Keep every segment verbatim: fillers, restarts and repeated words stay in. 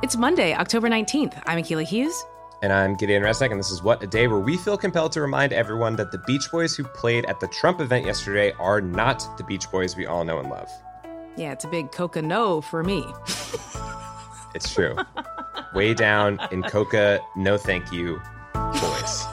It's Monday, October nineteenth. I'm Akilah Hughes. And I'm Gideon Resnick, and this is What a Day, where we feel compelled to remind everyone that the Beach Boys who played at the Trump event yesterday are not the Beach Boys we all know and love. Yeah, it's a big coca no for me. It's true. Way down in coca, no thank you, boys.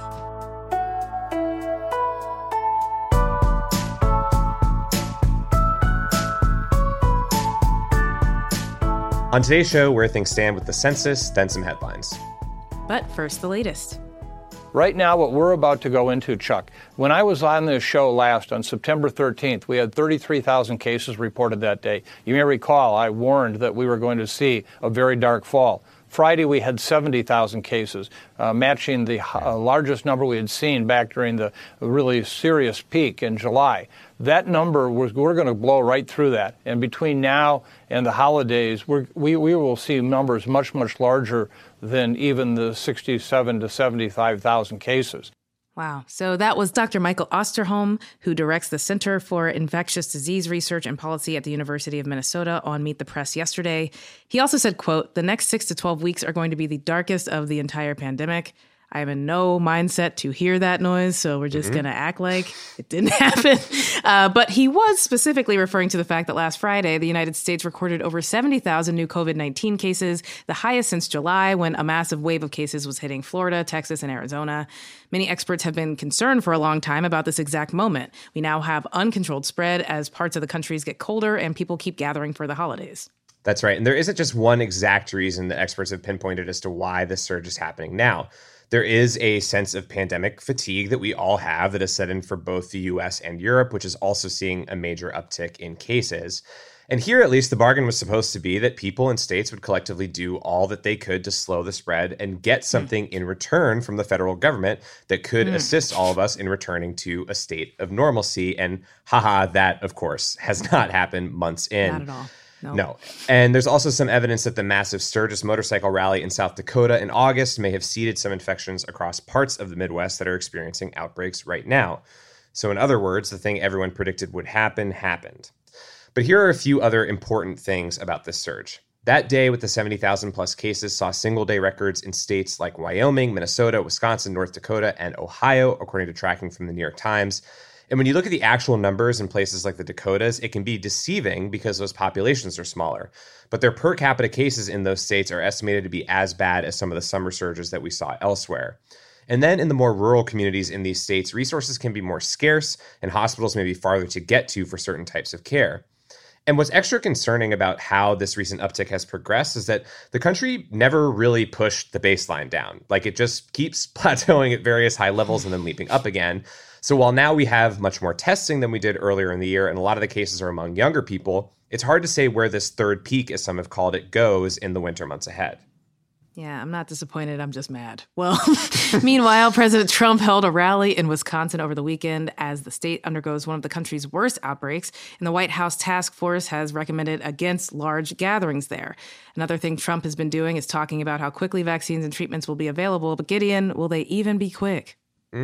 On today's show, where things stand with the census, then some headlines. But first, the latest. Right now, what we're about to go into, Chuck, when I was on this show last on September thirteenth, we had thirty-three thousand cases reported that day. You may recall I warned that we were going to see a very dark fall. Friday, we had seventy thousand cases, uh, matching the uh, largest number we had seen back during the really serious peak in July. That number, was, we're going to blow right through that. And between now and the holidays, we're, we, we will see numbers much, much larger than even the sixty-seven to seventy-five thousand cases. Wow. So that was Doctor Michael Osterholm, who directs the Center for Infectious Disease Research and Policy at the University of Minnesota, on Meet the Press yesterday. He also said, quote, "The next six to twelve weeks are going to be the darkest of the entire pandemic. I am in no mindset to hear that noise, so we're just mm-hmm. going to act like it didn't happen." Uh, but he was specifically referring to the fact that last Friday, the United States recorded over seventy thousand new covid nineteen cases, the highest since July, when a massive wave of cases was hitting Florida, Texas, and Arizona. Many experts have been concerned for a long time about this exact moment. We now have uncontrolled spread as parts of the countries get colder and people keep gathering for the holidays. That's right. And there isn't just one exact reason that experts have pinpointed as to why this surge is happening now. There is a sense of pandemic fatigue that we all have that has set in for both the U S and Europe, which is also seeing a major uptick in cases. And here, at least, the bargain was supposed to be that people and states would collectively do all that they could to slow the spread and get something mm. in return from the federal government that could mm. assist all of us in returning to a state of normalcy. And haha, that, of course, has not happened months in. Not at all. No. no. And there's also some evidence that the massive Sturgis motorcycle rally in South Dakota in August may have seeded some infections across parts of the Midwest that are experiencing outbreaks right now. So in other words, the thing everyone predicted would happen happened. But here are a few other important things about this surge. That day with the seventy thousand plus cases saw single day records in states like Wyoming, Minnesota, Wisconsin, North Dakota, and Ohio, according to tracking from the New York Times. And when you look at the actual numbers in places like the Dakotas, it can be deceiving because those populations are smaller. But their per capita cases in those states are estimated to be as bad as some of the summer surges that we saw elsewhere. And then in the more rural communities in these states, resources can be more scarce and hospitals may be farther to get to for certain types of care. And what's extra concerning about how this recent uptick has progressed is that the country never really pushed the baseline down. Like, it just keeps plateauing at various high levels and then leaping up again. So while now we have much more testing than we did earlier in the year, and a lot of the cases are among younger people, it's hard to say where this third peak, as some have called it, goes in the winter months ahead. Yeah, I'm not disappointed. I'm just mad. Well, meanwhile, President Trump held a rally in Wisconsin over the weekend as the state undergoes one of the country's worst outbreaks, and the White House task force has recommended against large gatherings there. Another thing Trump has been doing is talking about how quickly vaccines and treatments will be available. But Gideon, will they even be quick?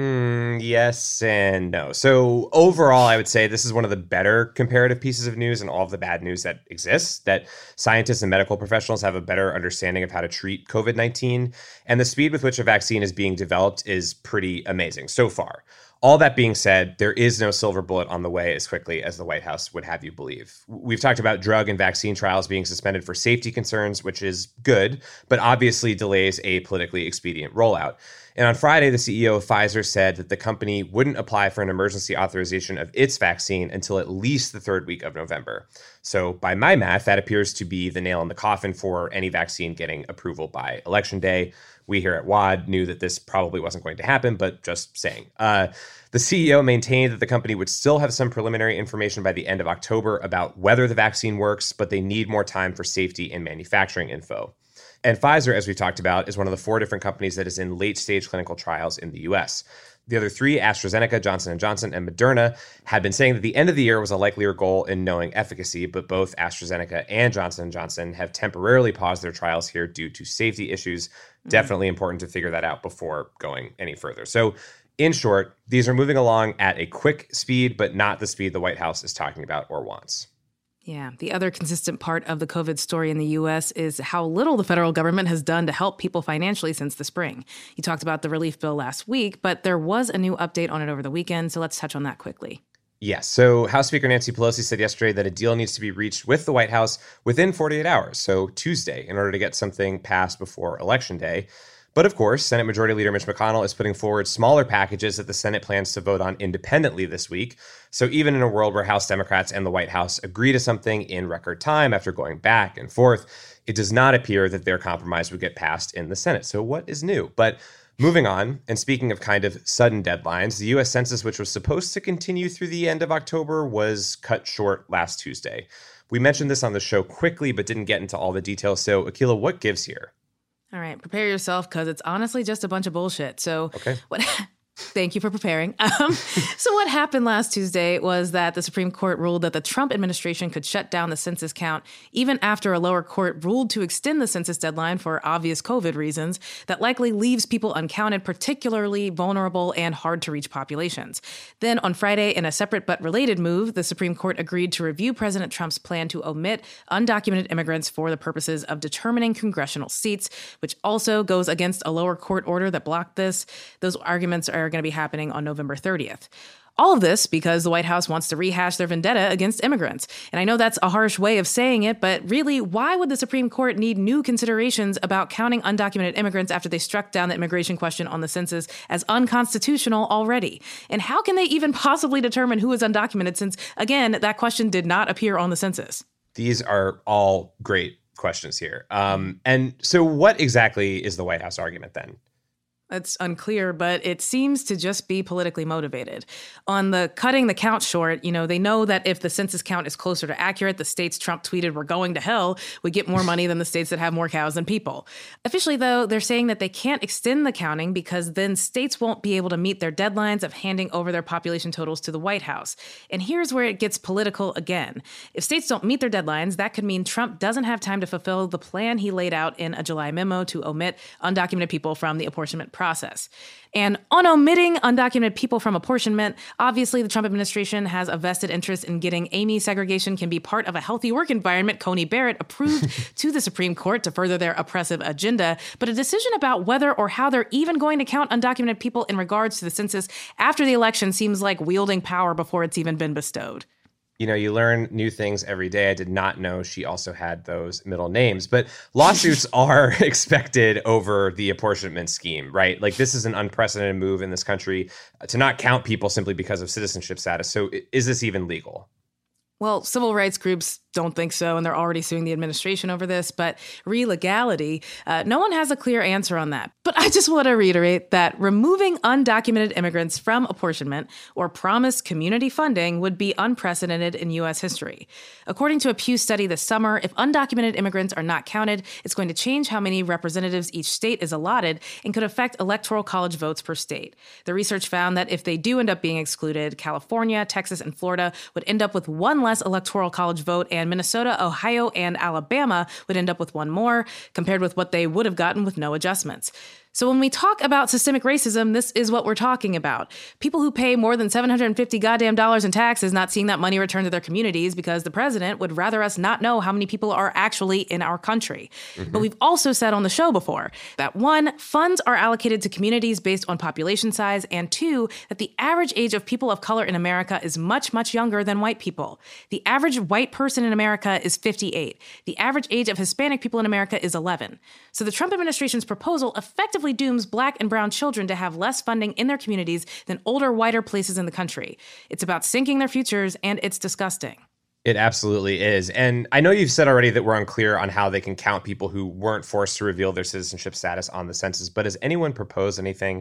Mm, yes and no. So overall, I would say this is one of the better comparative pieces of news and all of the bad news that exists, that scientists and medical professionals have a better understanding of how to treat covid nineteen. And the speed with which a vaccine is being developed is pretty amazing so far. All that being said, there is no silver bullet on the way as quickly as the White House would have you believe. We've talked about drug and vaccine trials being suspended for safety concerns, which is good, but obviously delays a politically expedient rollout. And on Friday, the C E O of Pfizer said that the company wouldn't apply for an emergency authorization of its vaccine until at least the third week of November. So by my math, that appears to be the nail in the coffin for any vaccine getting approval by Election Day. We here at W A D knew that this probably wasn't going to happen, but just saying. Uh, the C E O maintained that the company would still have some preliminary information by the end of October about whether the vaccine works, but they need more time for safety and manufacturing info. And Pfizer, as we talked about, is one of the four different companies that is in late-stage clinical trials in the U S. The other three, AstraZeneca, Johnson and Johnson, and Moderna, had been saying that the end of the year was a likelier goal in knowing efficacy, but both AstraZeneca and Johnson and Johnson have temporarily paused their trials here due to safety issues. Mm-hmm. Definitely important to figure that out before going any further. So in short, these are moving along at a quick speed, but not the speed the White House is talking about or wants. Yeah. The other consistent part of the COVID story in the U S is how little the federal government has done to help people financially since the spring. You talked about the relief bill last week, but there was a new update on it over the weekend. So let's touch on that quickly. Yes. So House Speaker Nancy Pelosi said yesterday that a deal needs to be reached with the White House within forty-eight hours, so Tuesday, in order to get something passed before Election Day. But of course, Senate Majority Leader Mitch McConnell is putting forward smaller packages that the Senate plans to vote on independently this week. So even in a world where House Democrats and the White House agree to something in record time after going back and forth, it does not appear that their compromise would get passed in the Senate. So what is new? But moving on, and speaking of kind of sudden deadlines, the U S Census, which was supposed to continue through the end of October, was cut short last Tuesday. We mentioned this on the show quickly, but didn't get into all the details. So Akilah, what gives here? All right, prepare yourself because it's honestly just a bunch of bullshit. So okay. what? Thank you for preparing. Um, so what happened last Tuesday was that the Supreme Court ruled that the Trump administration could shut down the census count even after a lower court ruled to extend the census deadline for obvious COVID reasons that likely leaves people uncounted, particularly vulnerable and hard-to-reach populations. Then on Friday, in a separate but related move, the Supreme Court agreed to review President Trump's plan to omit undocumented immigrants for the purposes of determining congressional seats, which also goes against a lower court order that blocked this. Those arguments are going to be happening on November thirtieth. All of this because the White House wants to rehash their vendetta against immigrants. And I know that's a harsh way of saying it, but really, why would the Supreme Court need new considerations about counting undocumented immigrants after they struck down the immigration question on the census as unconstitutional already? And how can they even possibly determine who is undocumented since, again, that question did not appear on the census? These are all great questions here. Um, and so what exactly is the White House argument then? It's unclear, but it seems to just be politically motivated. On the cutting the count short, you know, they know that if the census count is closer to accurate, the states Trump tweeted we're going to hell would get more money than the states that have more cows than people. Officially, though, they're saying that they can't extend the counting because then states won't be able to meet their deadlines of handing over their population totals to the White House. And here's where it gets political again. If states don't meet their deadlines, that could mean Trump doesn't have time to fulfill the plan he laid out in a July memo to omit undocumented people from the apportionment process. And on omitting undocumented people from apportionment, obviously the Trump administration has a vested interest in getting A M E segregation can be part of a healthy work environment Coney Barrett approved to the Supreme Court to further their oppressive agenda. But a decision about whether or how they're even going to count undocumented people in regards to the census after the election seems like wielding power before it's even been bestowed. You know, you learn new things every day. I did not know she also had those middle names, but lawsuits are expected over the apportionment scheme, right? Like this is an unprecedented move in this country to not count people simply because of citizenship status. So is this even legal? Well, civil rights groups don't think so, and they're already suing the administration over this. But re-legality, uh, no one has a clear answer on that. But I just want to reiterate that removing undocumented immigrants from apportionment or promised community funding would be unprecedented in U S history. According to a Pew study this summer, if undocumented immigrants are not counted, it's going to change how many representatives each state is allotted and could affect electoral college votes per state. The research found that if they do end up being excluded, California, Texas, and Florida would end up with one less electoral college vote, and Minnesota, Ohio, and Alabama would end up with one more, compared with what they would have gotten with no adjustments. So when we talk about systemic racism, this is what we're talking about. People who pay more than seven hundred fifty goddamn dollars in taxes not seeing that money returned to their communities because the president would rather us not know how many people are actually in our country. Mm-hmm. But we've also said on the show before that one, funds are allocated to communities based on population size, and two, that the average age of people of color in America is much, much younger than white people. The average white person in America is fifty-eight. The average age of Hispanic people in America is eleven. So the Trump administration's proposal effectively dooms black and brown children to have less funding in their communities than older, whiter places in the country. It's about sinking their futures, and it's disgusting. It absolutely is. And I know you've said already that we're unclear on how they can count people who weren't forced to reveal their citizenship status on the census, but has anyone proposed anything?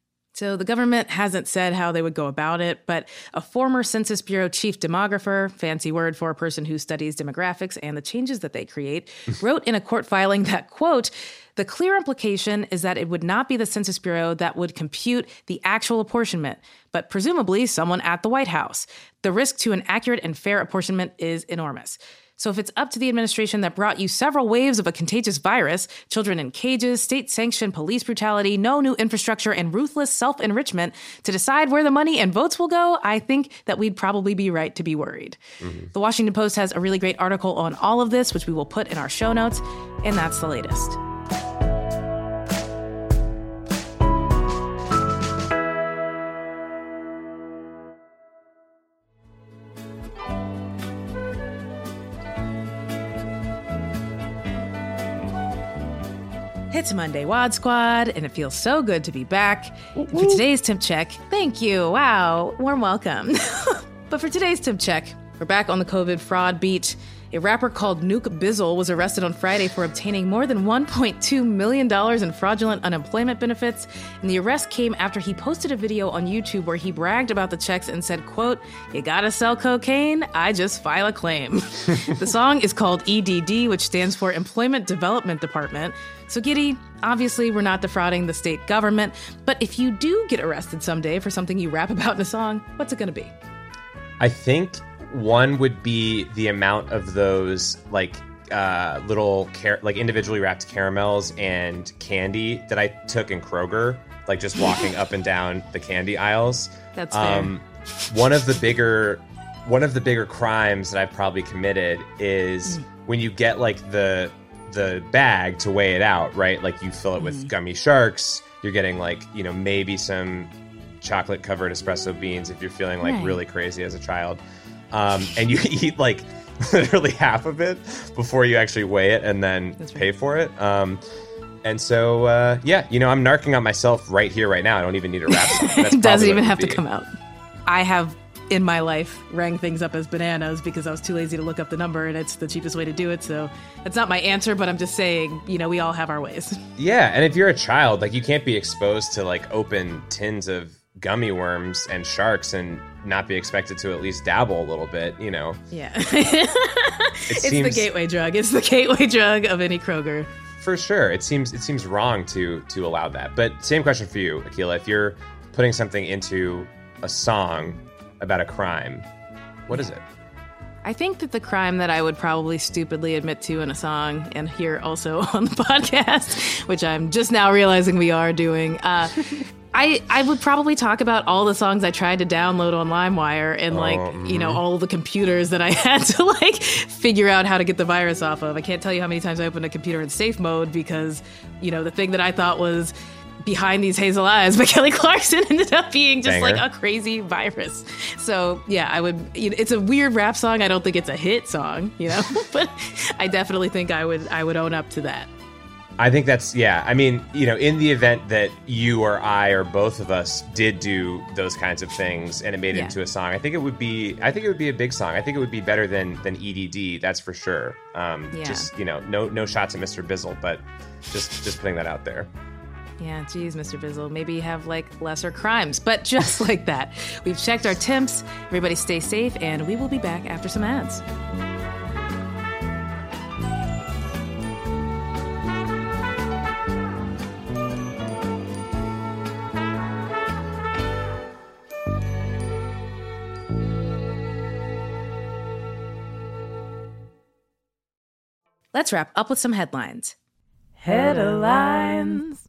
So the government hasn't said how they would go about it, but a former Census Bureau chief demographer, fancy word for a person who studies demographics and the changes that they create, wrote in a court filing that, quote, the clear implication is that it would not be the Census Bureau that would compute the actual apportionment, but presumably someone at the White House. The risk to an accurate and fair apportionment is enormous. So if it's up to the administration that brought you several waves of a contagious virus, children in cages, state-sanctioned police brutality, no new infrastructure, and ruthless self-enrichment to decide where the money and votes will go, I think that we'd probably be right to be worried. Mm-hmm. The Washington Post has a really great article on all of this, which we will put in our show notes, and that's the latest. It's Monday, Wad Squad, and it feels so good to be back. And for today's Temp Check, thank you. Wow, warm welcome. But for today's Temp Check, we're back on the COVID fraud beat. A rapper called Nuke Bizzle was arrested on Friday for obtaining more than one point two million dollars in fraudulent unemployment benefits. And the arrest came after he posted a video on YouTube where he bragged about the checks and said, quote, "You gotta sell cocaine? I just file a claim." The song is called E D D, which stands for Employment Development Department. So Giddy, obviously we're not defrauding the state government, but if you do get arrested someday for something you rap about in a song, what's it gonna be? I think one would be the amount of those like uh, little car- like individually wrapped caramels and candy that I took in Kroger, like just walking up and down the candy aisles. That's fair. Um, one of the bigger one of the bigger crimes that I've probably committed is mm. when you get like the the bag to weigh it out, right? Like you fill it with mm. gummy sharks. You're getting like, you know, maybe some chocolate covered espresso beans if you're feeling like right. really crazy as a child. Um, and you eat like literally half of it before you actually weigh it and then right. pay for it. Um, and so, uh, yeah, you know, I'm narking on myself right here, right now. I don't even need a rap song. That's it doesn't even have to come out. I have in my life rang things up as bananas because I was too lazy to look up the number, and it's the cheapest way to do it. So that's not my answer, but I'm just saying, you know, we all have our ways. Yeah. And if you're a child, like you can't be exposed to like open tins of gummy worms and sharks and not be expected to at least dabble a little bit, you know. Yeah. it it's seems, the gateway drug. It's the gateway drug of any Kroger. For sure. It seems it seems wrong to to allow that. But same question for you, Akilah. If you're putting something into a song about a crime, what is it? I think that the crime that I would probably stupidly admit to in a song, and here also on the podcast, which I'm just now realizing we are doing, uh, I, I would probably talk about all the songs I tried to download on LimeWire and, like, um, you know, all the computers that I had to, like, figure out how to get the virus off of. I can't tell you how many times I opened a computer in safe mode because, you know, the thing that I thought was Behind These Hazel Eyes by Kelly Clarkson ended up being just Banger. like a crazy virus. So, yeah, I would, you know, it's a weird rap song. I don't think it's a hit song, you know, but I definitely think I would, I would own up to that. I think that's, yeah. I mean, you know, in the event that you or I or both of us did do those kinds of things and it made it yeah. into a song, I think it would be, I think it would be a big song. I think it would be better than than E D D. That's for sure. Um, yeah. Just, you know, no no shots at Mister Bizzle, but just just putting that out there. Yeah, geez, Mister Bizzle, maybe have like lesser crimes, but just like that. We've checked our temps. Everybody stay safe, and we will be back after some ads. Let's wrap up with some headlines. Headlines.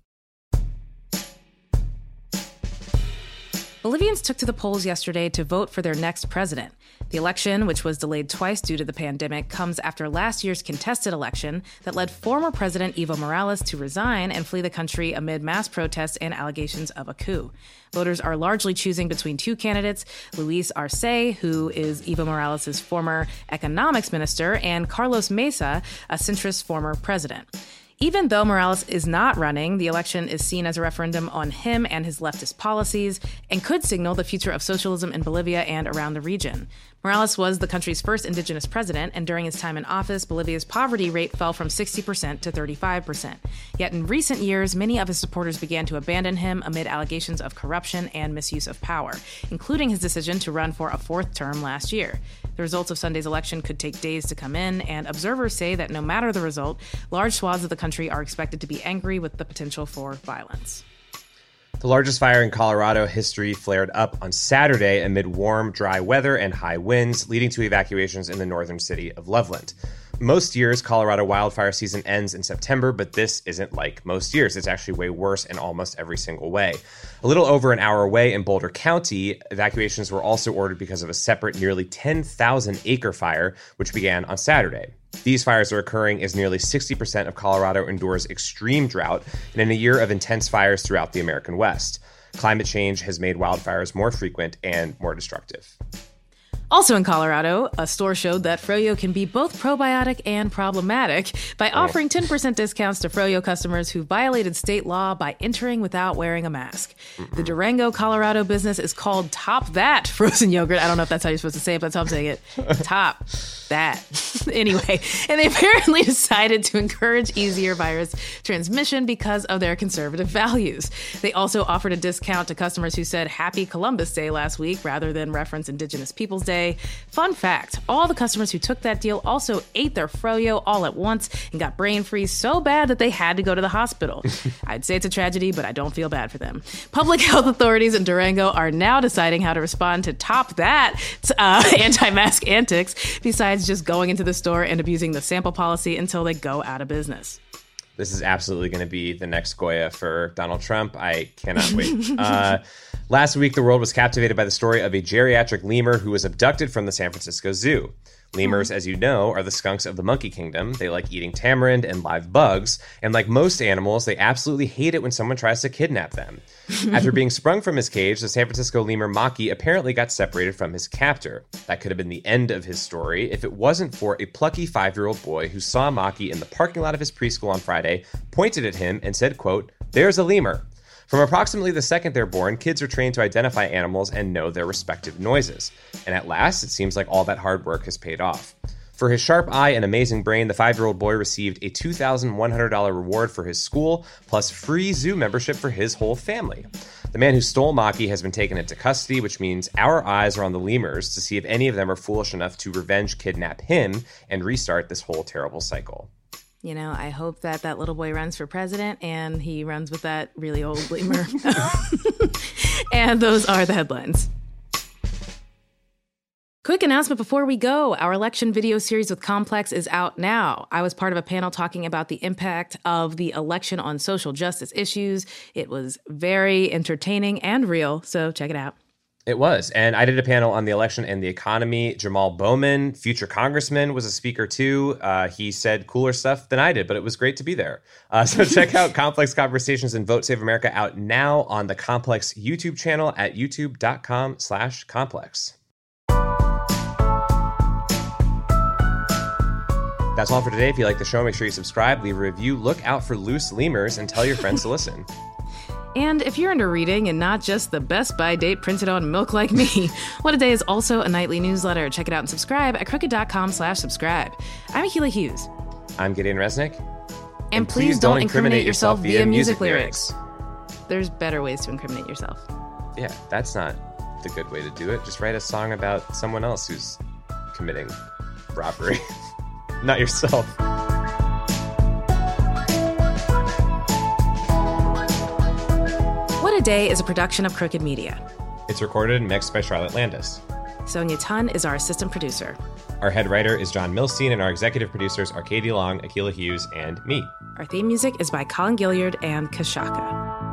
Bolivians took to the polls yesterday to vote for their next president. The election, which was delayed twice due to the pandemic, comes after last year's contested election that led former President Evo Morales to resign and flee the country amid mass protests and allegations of a coup. Voters are largely choosing between two candidates, Luis Arce, who is Evo Morales' former economics minister, and Carlos Mesa, a centrist former president. Even though Morales is not running, the election is seen as a referendum on him and his leftist policies and could signal the future of socialism in Bolivia and around the region. Morales was the country's first indigenous president, and during his time in office, Bolivia's poverty rate fell from sixty percent to thirty-five percent. Yet in recent years, many of his supporters began to abandon him amid allegations of corruption and misuse of power, including his decision to run for a fourth term last year. The results of Sunday's election could take days to come in, and observers say that no matter the result, large swaths of the country are expected to be angry with the potential for violence. The largest fire in Colorado history flared up on Saturday amid warm, dry weather and high winds, leading to evacuations in the northern city of Loveland. Most years, Colorado wildfire season ends in September, but this isn't like most years. It's actually way worse in almost every single way. A little over an hour away in Boulder County, evacuations were also ordered because of a separate nearly ten thousand acre fire, which began on Saturday. These fires are occurring as nearly sixty percent of Colorado endures extreme drought and in a year of intense fires throughout the American West. Climate change has made wildfires more frequent and more destructive. Also in Colorado, a store showed that Froyo can be both probiotic and problematic by offering ten percent discounts to Froyo customers who violated state law by entering without wearing a mask. Mm-hmm. The Durango, Colorado business is called Top That Frozen Yogurt. I don't know if that's how you're supposed to say it, but that's how I'm saying it. Top That. Anyway, and they apparently decided to encourage easier virus transmission because of their conservative values. They also offered a discount to customers who said Happy Columbus Day last week rather than reference Indigenous Peoples Day. Fun fact, all the customers who took that deal also ate their Froyo all at once and got brain freeze so bad that they had to go to the hospital. I'd say it's a tragedy, but I don't feel bad for them. Public health authorities in Durango are now deciding how to respond to Top That uh, anti-mask antics, besides just going into the store and abusing the sample policy until they go out of business. This is absolutely going to be the next Goya for Donald Trump. I cannot wait. uh, last week, the world was captivated by the story of a geriatric lemur who was abducted from the San Francisco Zoo. Lemurs, as you know, are the skunks of the monkey kingdom. They like eating tamarind and live bugs. And like most animals, they absolutely hate it when someone tries to kidnap them. After being sprung from his cage, the San Francisco lemur Maki apparently got separated from his captor. That could have been the end of his story if it wasn't for a plucky five-year-old boy who saw Maki in the parking lot of his preschool on Friday, pointed at him, and said, quote, "There's a lemur." From approximately the second they're born, kids are trained to identify animals and know their respective noises. And at last, it seems like all that hard work has paid off. For his sharp eye and amazing brain, the five-year-old boy received a two thousand one hundred dollars reward for his school, plus free zoo membership for his whole family. The man who stole Maki has been taken into custody, which means our eyes are on the lemurs to see if any of them are foolish enough to revenge kidnap him and restart this whole terrible cycle. You know, I hope that that little boy runs for president and he runs with that really old lemur. And those are the headlines. Quick announcement before we go. Our election video series with Complex is out now. I was part of a panel talking about the impact of the election on social justice issues. It was very entertaining and real, so check it out. It was. And I did a panel on the election and the economy. Jamal Bowman, future congressman, was a speaker too. Uh, he said cooler stuff than I did, but it was great to be there. Uh, so check out Complex Conversations and Vote Save America out now on the Complex YouTube channel at youtube.com slash complex. That's all for today. If you like the show, make sure you subscribe, leave a review, look out for loose lemurs, and tell your friends to listen. And if you're into reading and not just the Best By date printed on milk like me, What a Day is also a nightly newsletter. Check it out and subscribe at crooked.com slash subscribe. I'm Akilah Hughes. I'm Gideon Resnick. And, and please, please don't, don't incriminate yourself via music lyrics. lyrics. There's better ways to incriminate yourself. Yeah, that's not the good way to do it. Just write a song about someone else who's committing robbery, not yourself. What a Day is a production of Crooked Media. It's recorded and mixed by Charlotte Landis. Sonia Tun is our assistant producer. Our head writer is John Milstein, and our executive producers are Katie Long, Akilah Hughes, and me. Our theme music is by Colin Gilliard and Kashaka.